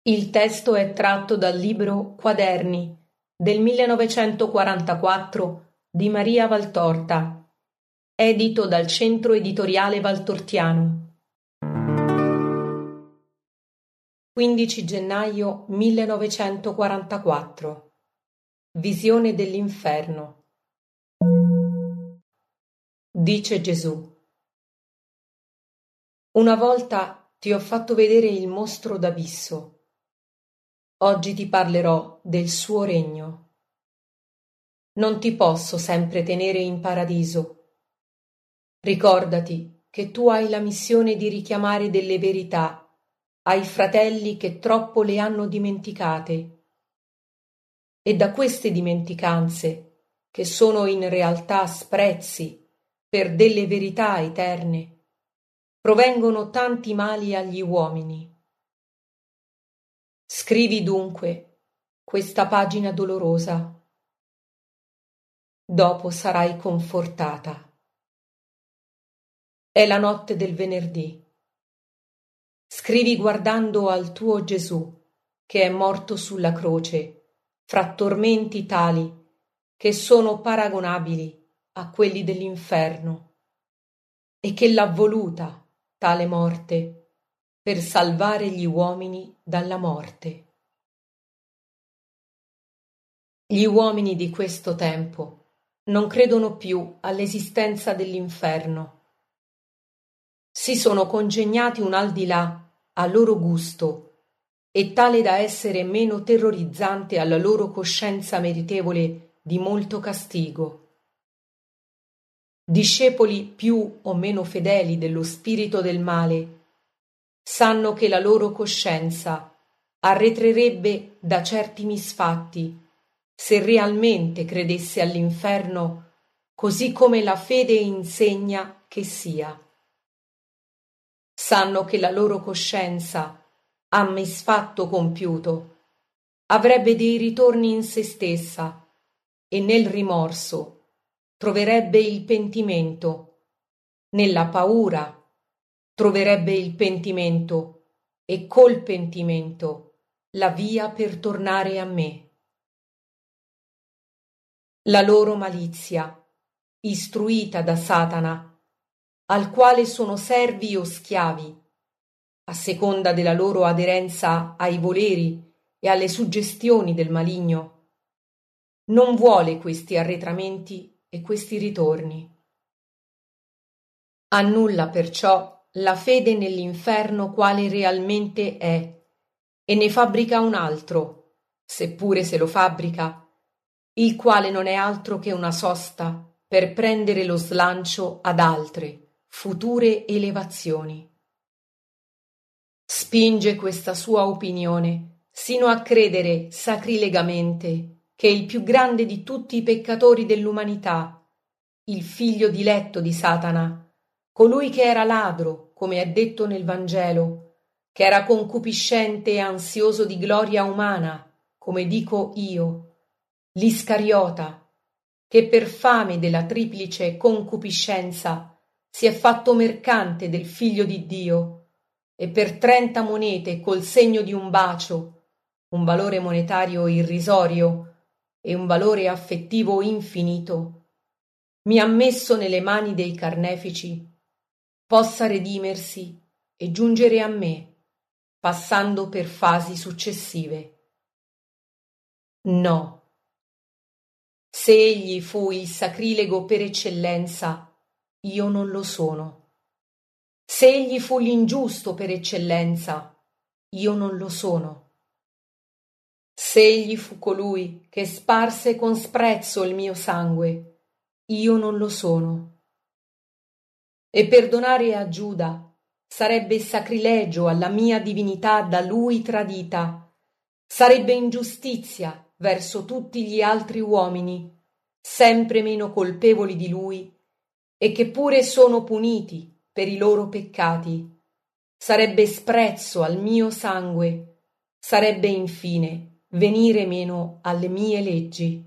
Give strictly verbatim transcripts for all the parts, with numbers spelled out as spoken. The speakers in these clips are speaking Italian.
Il testo è tratto dal libro Quaderni del millenovecentoquarantaquattro di Maria Valtorta, edito dal Centro Editoriale Valtortiano. quindici gennaio millenovecentoquarantaquattro. Visione dell'inferno. Dice Gesù: una volta ti ho fatto vedere il mostro d'abisso. Oggi ti parlerò del suo regno. Non ti posso sempre tenere in paradiso. Ricordati che tu hai la missione di richiamare delle verità ai fratelli che troppo le hanno dimenticate. E da queste dimenticanze, che sono in realtà sprezzi per delle verità eterne, provengono tanti mali agli uomini. Scrivi dunque questa pagina dolorosa. Dopo sarai confortata. È la notte del venerdì. Scrivi guardando al tuo Gesù, che è morto sulla croce, fra tormenti tali che sono paragonabili a quelli dell'inferno, e che l'ha voluta tale morte per salvare gli uomini dalla morte. Gli uomini di questo tempo non credono più all'esistenza dell'inferno. Si sono congegnati un aldilà a loro gusto e tale da essere meno terrorizzante alla loro coscienza meritevole di molto castigo. Discepoli più o meno fedeli dello spirito del male sanno che la loro coscienza arretrerebbe da certi misfatti se realmente credesse all'inferno così come la fede insegna che sia. Sanno che la loro coscienza, a misfatto compiuto, avrebbe dei ritorni in se stessa e nel rimorso troverebbe il pentimento, nella paura troverebbe il pentimento e col pentimento la via per tornare a me. La loro malizia, istruita da Satana, al quale sono servi o schiavi, a seconda della loro aderenza ai voleri e alle suggestioni del maligno, non vuole questi arretramenti e questi ritorni. Annulla perciò la fede nell'inferno quale realmente è e ne fabbrica un altro, seppure se lo fabbrica, il quale non è altro che una sosta per prendere lo slancio ad altre future elevazioni. Spinge questa sua opinione sino a credere sacrilegamente che il più grande di tutti i peccatori dell'umanità, il figlio diletto di Satana, colui che era ladro, come è detto nel Vangelo, che era concupiscente e ansioso di gloria umana, come dico io, l'Iscariota, che per fame della triplice concupiscenza si è fatto mercante del Figlio di Dio e per trenta monete col segno di un bacio, un valore monetario irrisorio e un valore affettivo infinito, mi ha messo nelle mani dei carnefici, possa redimersi e giungere a me, passando per fasi successive. No. Se egli fu il sacrilego per eccellenza, io non lo sono. Se egli fu l'ingiusto per eccellenza, io non lo sono. Se egli fu colui che sparse con sprezzo il mio sangue, io non lo sono. E perdonare a Giuda sarebbe sacrilegio alla mia divinità da lui tradita, sarebbe ingiustizia verso tutti gli altri uomini, sempre meno colpevoli di lui, e che pure sono puniti per i loro peccati. Sarebbe sprezzo al mio sangue, sarebbe infine venire meno alle mie leggi.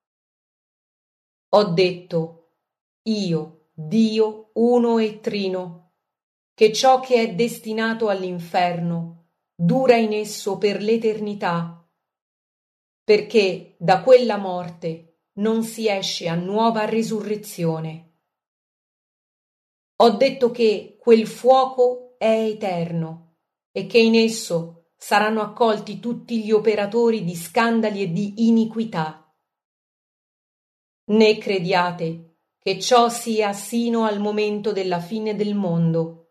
Ho detto, io, Dio uno e trino, che ciò che è destinato all'inferno dura in esso per l'eternità, perché da quella morte non si esce a nuova risurrezione. Ho detto che quel fuoco è eterno e che in esso saranno accolti tutti gli operatori di scandali e di iniquità. Né crediate che ciò sia sino al momento della fine del mondo.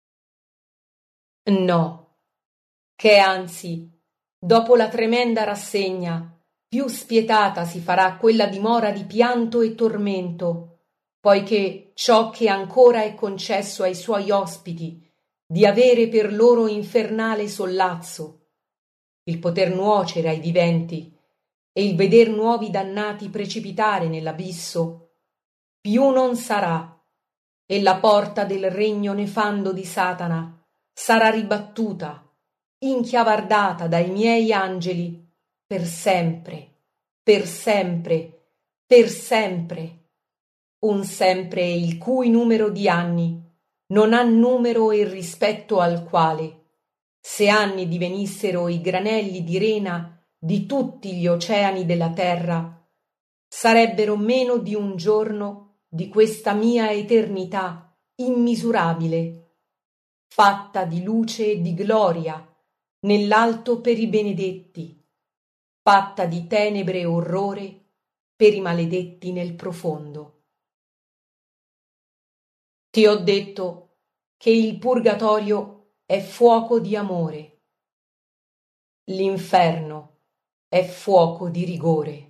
No, che anzi, dopo la tremenda rassegna, più spietata si farà quella dimora di pianto e tormento, poiché ciò che ancora è concesso ai suoi ospiti di avere per loro infernale sollazzo, il poter nuocere ai viventi e il veder nuovi dannati precipitare nell'abisso, più non sarà, e la porta del regno nefando di Satana sarà ribattuta, inchiavardata dai miei angeli, per sempre, per sempre, per sempre, un sempre il cui numero di anni non ha numero e rispetto al quale, se anni divenissero i granelli di rena di tutti gli oceani della terra, sarebbero meno di un giorno di questa mia eternità immisurabile, fatta di luce e di gloria nell'alto per i benedetti, fatta di tenebre e orrore per i maledetti nel profondo. Ti ho detto che il purgatorio è fuoco di amore, l'inferno è fuoco di rigore.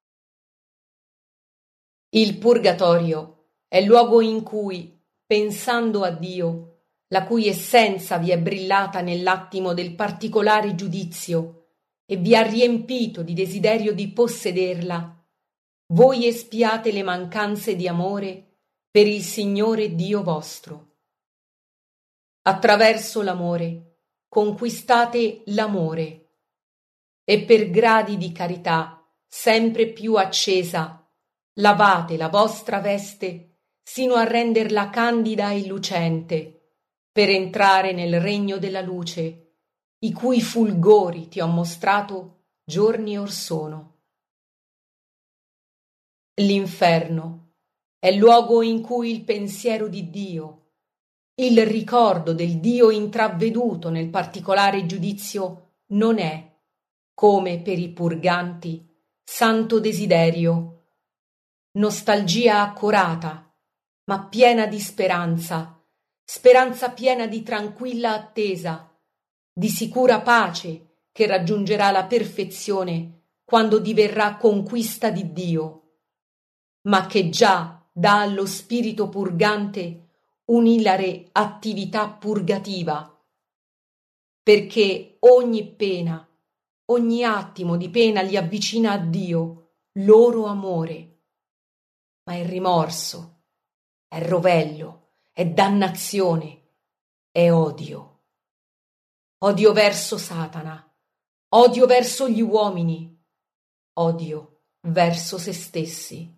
Il purgatorio è luogo in cui, pensando a Dio, la cui essenza vi è brillata nell'attimo del particolare giudizio e vi ha riempito di desiderio di possederla, voi espiate le mancanze di amore per il Signore Dio vostro. Attraverso l'amore conquistate l'amore e per gradi di carità sempre più accesa lavate la vostra veste sino a renderla candida e lucente per entrare nel regno della luce, i cui fulgori ti ho mostrato giorni or sono. L'inferno è luogo in cui il pensiero di Dio, il ricordo del Dio intravveduto nel particolare giudizio non è, come per i purganti, santo desiderio, nostalgia accorata, ma piena di speranza, speranza piena di tranquilla attesa, di sicura pace che raggiungerà la perfezione quando diverrà conquista di Dio, ma che già dà allo spirito purgante un'ilare attività purgativa, perché ogni pena, ogni attimo di pena li avvicina a Dio, loro amore. Ma è rimorso, è rovello, è dannazione, è odio. Odio verso Satana, odio verso gli uomini, odio verso se stessi.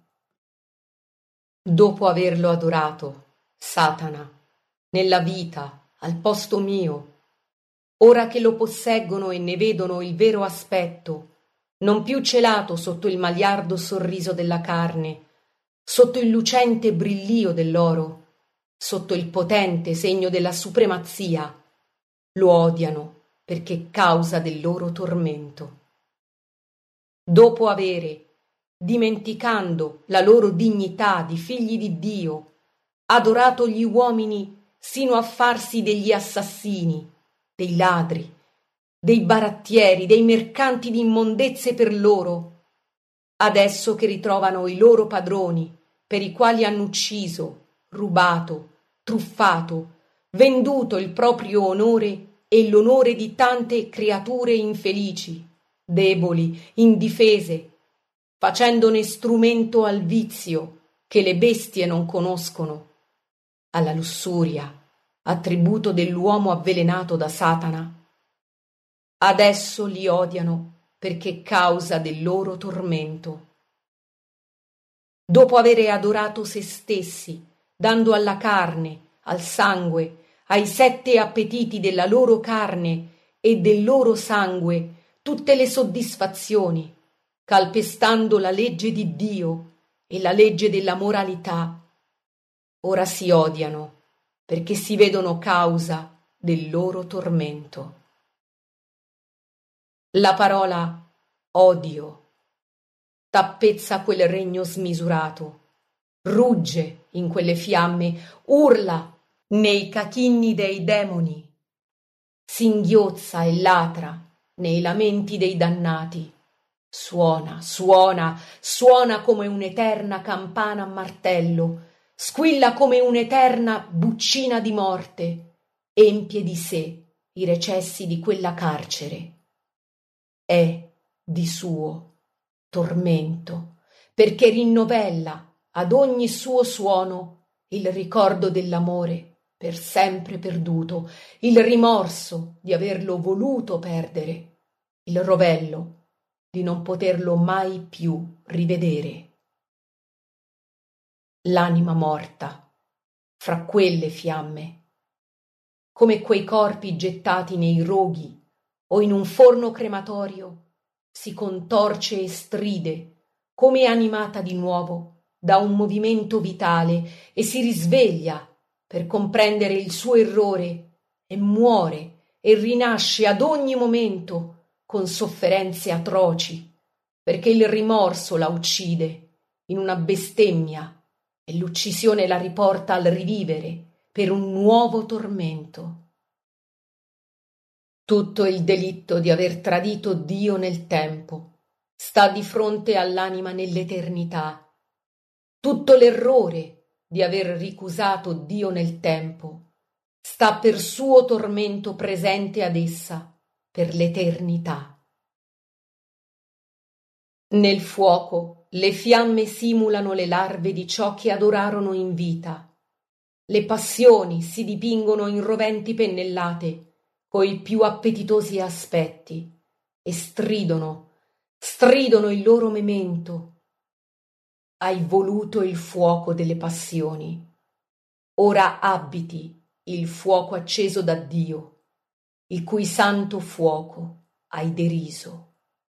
Dopo averlo adorato, Satana, nella vita, al posto mio, ora che lo posseggono e ne vedono il vero aspetto, non più celato sotto il maliardo sorriso della carne, sotto il lucente brillio dell'oro, sotto il potente segno della supremazia, lo odiano perché causa del loro tormento. Dopo avere, dimenticando la loro dignità di figli di Dio, adorato gli uomini sino a farsi degli assassini, dei ladri, dei barattieri, dei mercanti di immondezze per loro, adesso che ritrovano i loro padroni, per i quali hanno ucciso, rubato, truffato, venduto il proprio onore e l'onore di tante creature infelici, deboli, indifese, facendone strumento al vizio che le bestie non conoscono, alla lussuria, attributo dell'uomo avvelenato da Satana. Adesso li odiano perché causa del loro tormento. Dopo avere adorato se stessi, dando alla carne, al sangue, ai sette appetiti della loro carne e del loro sangue tutte le soddisfazioni, calpestando la legge di Dio e la legge della moralità, ora si odiano perché si vedono causa del loro tormento. La parola odio tappezza quel regno smisurato, rugge in quelle fiamme, urla nei cachinni dei demoni, singhiozza e latra nei lamenti dei dannati, suona, suona, suona come un'eterna campana a martello, squilla come un'eterna buccina di morte, empie di sé i recessi di quella carcere. È di suo tormento, perché rinnovella ad ogni suo suono il ricordo dell'amore per sempre perduto, il rimorso di averlo voluto perdere, il rovello di non poterlo mai più rivedere. L'anima morta fra quelle fiamme, come quei corpi gettati nei roghi o in un forno crematorio, si contorce e stride, come animata di nuovo da un movimento vitale, e si risveglia per comprendere il suo errore, e muore e rinasce ad ogni momento con sofferenze atroci, perché il rimorso la uccide in una bestemmia e l'uccisione la riporta al rivivere per un nuovo tormento. Tutto il delitto di aver tradito Dio nel tempo sta di fronte all'anima nell'eternità. Tutto l'errore di aver ricusato Dio nel tempo sta per suo tormento presente ad essa per l'eternità. Nel fuoco le fiamme simulano le larve di ciò che adorarono in vita. Le passioni si dipingono in roventi pennellate coi più appetitosi aspetti e stridono, stridono il loro memento. Hai voluto il fuoco delle passioni, ora abiti il fuoco acceso da Dio, il cui santo fuoco hai deriso.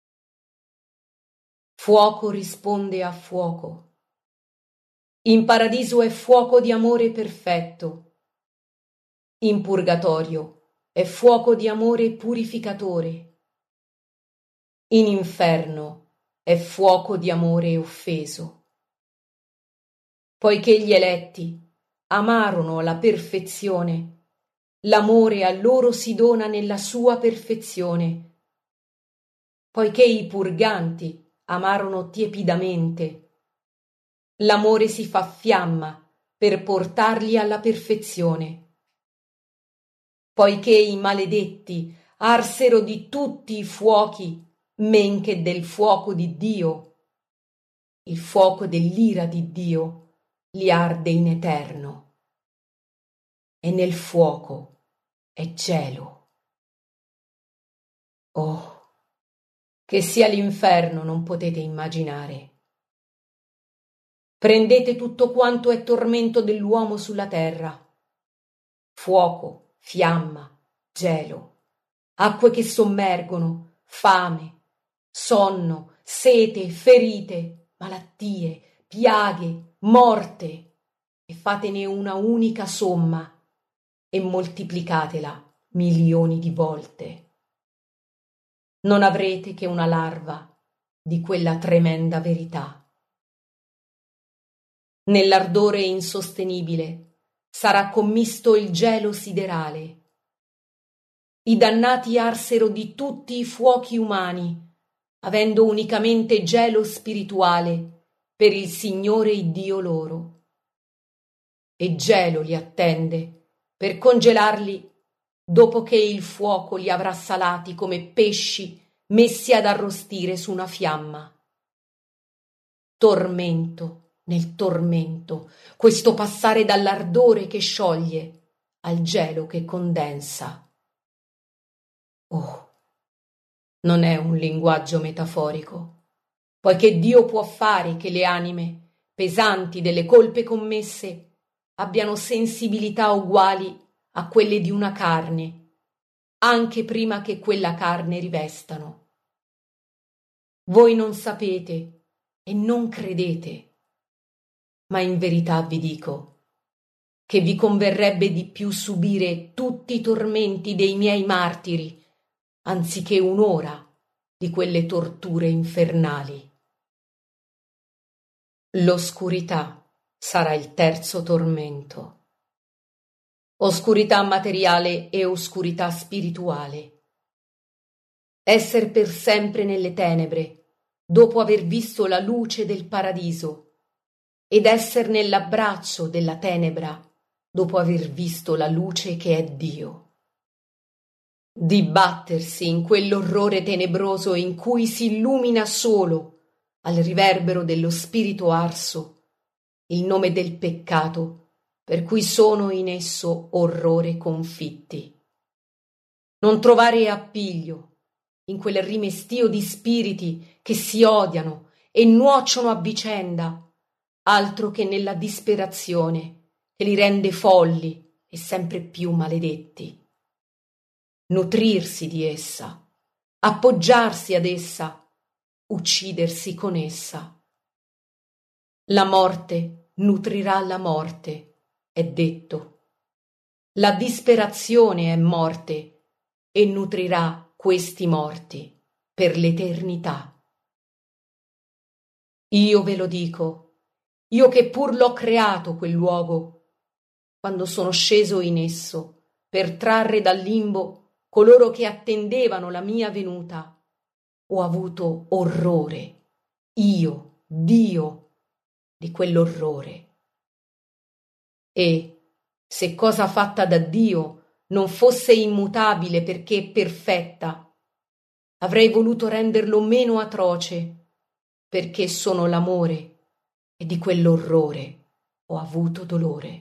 Fuoco risponde a fuoco. In paradiso è fuoco di amore perfetto. In purgatorio è fuoco di amore purificatore. In inferno è fuoco di amore offeso. Poiché gli eletti amarono la perfezione, l'amore a loro si dona nella sua perfezione. Poiché i purganti amarono tiepidamente, l'amore si fa fiamma per portarli alla perfezione. Poiché i maledetti arsero di tutti i fuochi, men che del fuoco di Dio, il fuoco dell'ira di Dio li arde in eterno, e nel fuoco è gelo. Oh, che sia l'inferno non potete immaginare. Prendete tutto quanto è tormento dell'uomo sulla terra: fuoco, fiamma, gelo, acque che sommergono, fame, sonno, sete, ferite, malattie, piaghe, morte, e fatene una unica somma e moltiplicatela milioni di volte. Non avrete che una larva di quella tremenda verità. Nell'ardore insostenibile sarà commisto il gelo siderale. I dannati arsero di tutti i fuochi umani, avendo unicamente gelo spirituale per il Signore Iddio loro. E gelo li attende per congelarli dopo che il fuoco li avrà salati come pesci messi ad arrostire su una fiamma. Tormento nel tormento, questo passare dall'ardore che scioglie al gelo che condensa. Oh, non è un linguaggio metaforico, poiché Dio può fare che le anime, pesanti delle colpe commesse, abbiano sensibilità uguali a quelle di una carne, anche prima che quella carne rivestano. Voi non sapete e non credete, ma in verità vi dico che vi converrebbe di più subire tutti i tormenti dei miei martiri, anziché un'ora di quelle torture infernali. L'oscurità sarà il terzo tormento. Oscurità materiale e oscurità spirituale. Esser per sempre nelle tenebre, dopo aver visto la luce del paradiso, ed esser nell'abbraccio della tenebra, dopo aver visto la luce che è Dio. Dibattersi in quell'orrore tenebroso in cui si illumina solo, al riverbero dello spirito arso, il nome del peccato, per cui sono in esso orrore confitti. Non trovare appiglio in quel rimestio di spiriti che si odiano e nuociono a vicenda, altro che nella disperazione che li rende folli e sempre più maledetti. Nutrirsi di essa, appoggiarsi ad essa, uccidersi con essa. La morte nutrirà la morte, è detto. La disperazione è morte e nutrirà questi morti per l'eternità. Io ve lo dico, io che pur l'ho creato quel luogo, quando sono sceso in esso per trarre dal limbo coloro che attendevano la mia venuta, ho avuto orrore, io, Dio, di quell'orrore. E se cosa fatta da Dio non fosse immutabile perché perfetta, avrei voluto renderlo meno atroce, perché sono l'amore e di quell'orrore ho avuto dolore.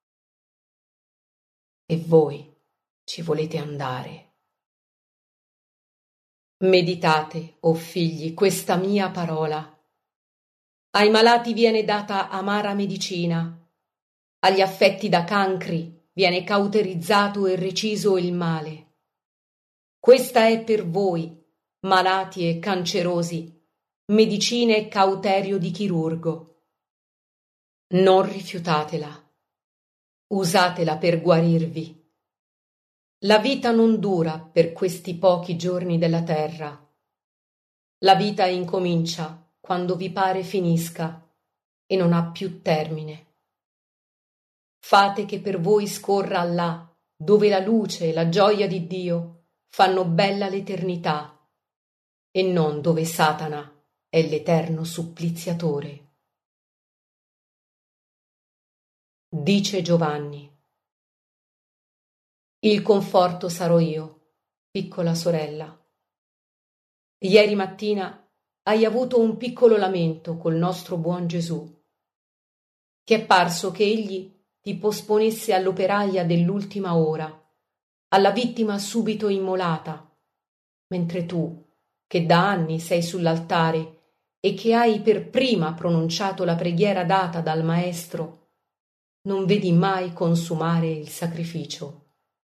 E voi ci volete andare. Meditate, o figli, questa mia parola. Ai malati viene data amara medicina, agli affetti da cancri viene cauterizzato e reciso il male. Questa è per voi, malati e cancerosi, medicina e cauterio di chirurgo. Non rifiutatela. Usatela per guarirvi. La vita non dura per questi pochi giorni della terra. La vita incomincia quando vi pare finisca e non ha più termine. Fate che per voi scorra là, dove la luce e la gioia di Dio fanno bella l'eternità, e non dove Satana è l'eterno suppliziatore. Dice Giovanni: il conforto sarò io, piccola sorella. Ieri mattina hai avuto un piccolo lamento col nostro buon Gesù. Ti è parso che egli ti posponesse all'operaia dell'ultima ora, alla vittima subito immolata, mentre tu, che da anni sei sull'altare e che hai per prima pronunciato la preghiera data dal Maestro, non vedi mai consumare il sacrificio.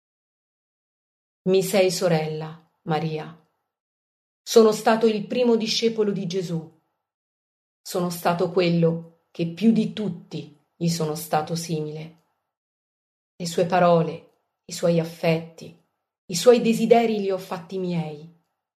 Mi sei sorella, Maria. Sono stato il primo discepolo di Gesù. Sono stato quello che più di tutti gli sono stato simile. Le sue parole, i suoi affetti, i suoi desideri li ho fatti miei.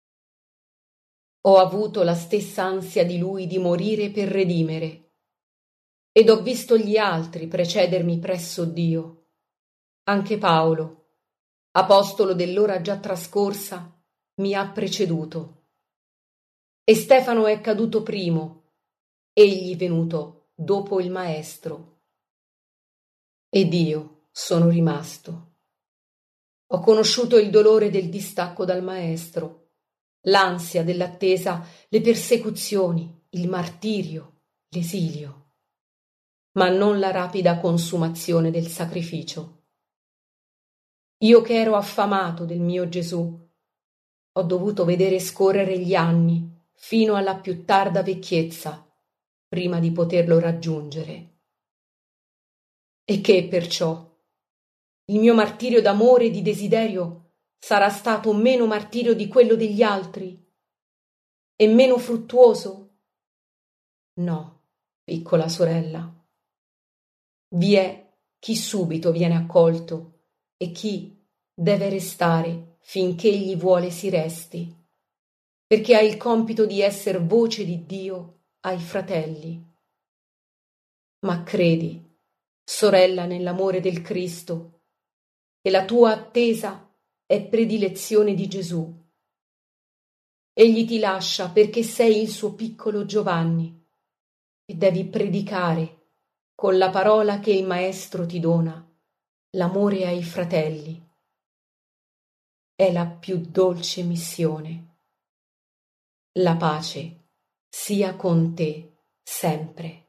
Ho avuto la stessa ansia di lui di morire per redimere, ed ho visto gli altri precedermi presso Dio. Anche Paolo, apostolo dell'ora già trascorsa, mi ha preceduto. E Stefano è caduto primo, egli venuto dopo il Maestro. Ed io sono rimasto. Ho conosciuto il dolore del distacco dal Maestro, l'ansia dell'attesa, le persecuzioni, il martirio, l'esilio, ma non la rapida consumazione del sacrificio. Io che ero affamato del mio Gesù, ho dovuto vedere scorrere gli anni fino alla più tarda vecchiezza, prima di poterlo raggiungere. E che perciò il mio martirio d'amore e di desiderio sarà stato meno martirio di quello degli altri? E meno fruttuoso? No, piccola sorella. Vi è chi subito viene accolto e chi deve restare finché egli vuole si resti, perché ha il compito di esser voce di Dio ai fratelli. Ma credi, sorella nell'amore del Cristo, che la tua attesa è predilezione di Gesù. Egli ti lascia perché sei il suo piccolo Giovanni e devi predicare con la parola che il Maestro ti dona l'amore ai fratelli. È la più dolce missione. La pace sia con te sempre.